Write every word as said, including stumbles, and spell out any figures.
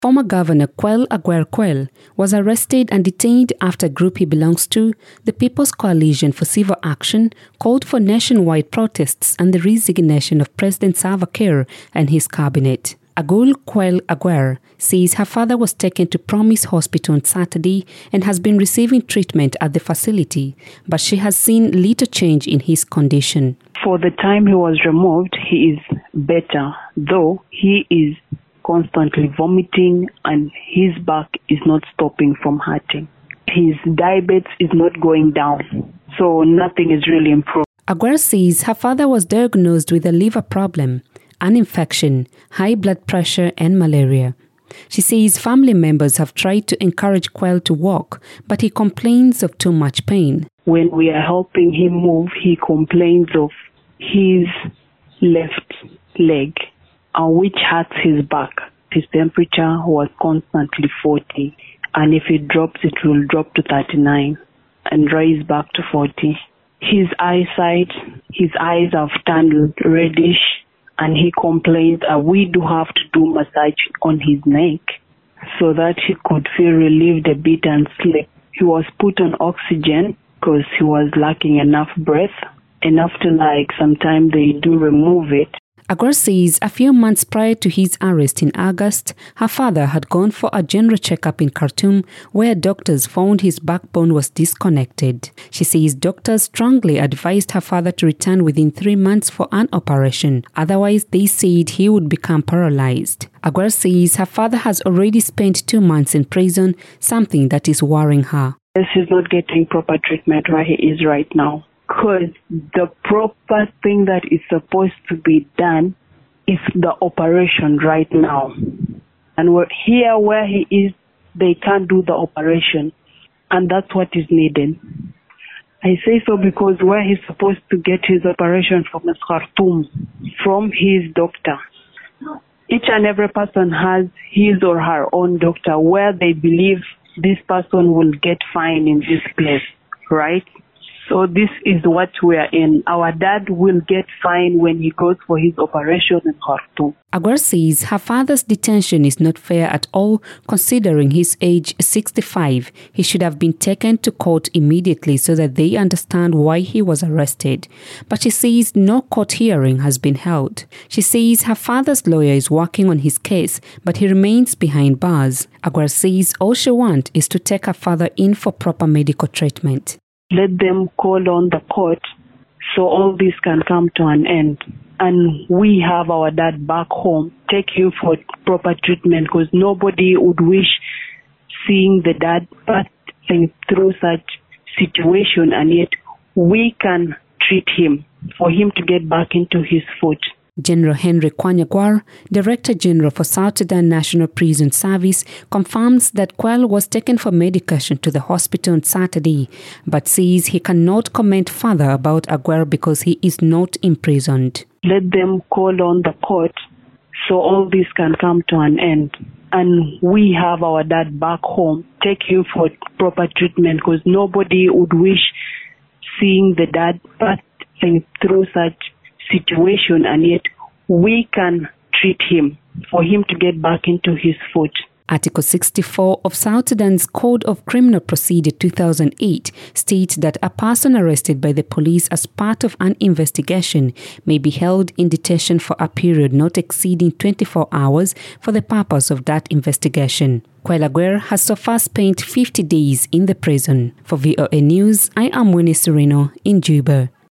Former Governor Quayle Agüer Quayle was arrested and detained after a group he belongs to, the People's Coalition for Civil Action, called for nationwide protests and the resignation of President Salva Kiir and his cabinet. Agüer Quayle Agüer says her father was taken to Promise Hospital on Saturday and has been receiving treatment at the facility, but she has seen little change in his condition. For the time he was removed, he is better, though he is constantly vomiting and his back is not stopping from hurting. His diabetes is not going down, so nothing is really improved. Agüer says her father was diagnosed with a liver problem, an infection, high blood pressure and malaria. She says family members have tried to encourage Quayle to walk, but he complains of too much pain. When we are helping him move, he complains of his left leg, uh, which hurts his back. His temperature was constantly forty, and if it drops, it will drop to thirty-nine and rise back to forty. His eyesight, his eyes have turned reddish, and he complains uh, we do have to do massage on his neck so that he could feel relieved a bit and sleep. He was put on oxygen because he was lacking enough breath, enough to like sometimes they do remove it. Agüer says a few months prior to his arrest in August, her father had gone for a general checkup in Khartoum where doctors found his backbone was disconnected. She says doctors strongly advised her father to return within three months for an operation. Otherwise, they said he would become paralyzed. Agüer says her father has already spent two months in prison, something that is worrying her. Yes, he's not getting proper treatment where he is right now. Because the proper thing that is supposed to be done is the operation right now. And we're here where he is, they can't do the operation. And that's what is needed. I say so because where he's supposed to get his operation from is Khartoum, from his doctor. Each and every person has his or her own doctor where they believe this person will get fine in this place, right? So this is what we are in. Our dad will get fine when he goes for his operation in Khartoum. Agüer says her father's detention is not fair at all, considering his age sixty-five. He should have been taken to court immediately so that they understand why he was arrested. But she says no court hearing has been held. She says her father's lawyer is working on his case, but he remains behind bars. Agüer says all she wants is to take her father in for proper medical treatment. Let them call on the court so all this can come to an end. And we have our dad back home. Take him for proper treatment because nobody would wish seeing the dad passing through such situation, and yet we can treat him for him to get back into his foot. General Henry Kwanyagwar, Director General for South Sudan National Prison Service, confirms that Quayle was taken for medication to the hospital on Saturday, but says he cannot comment further about Agüer because he is not imprisoned. Let them call on the court so all this can come to an end. And we have our dad back home. Take him for proper treatment because nobody would wish seeing the dad passing through such situation, and yet we can treat him for him to get back into his foot. Article sixty-four of South Sudan's Code of Criminal Procedure two thousand eight states that a person arrested by the police as part of an investigation may be held in detention for a period not exceeding twenty-four hours for the purpose of that investigation. Quayle Agüer has so far spent fifty days in the prison. For V O A News, I am Winnie Sereno in Juba.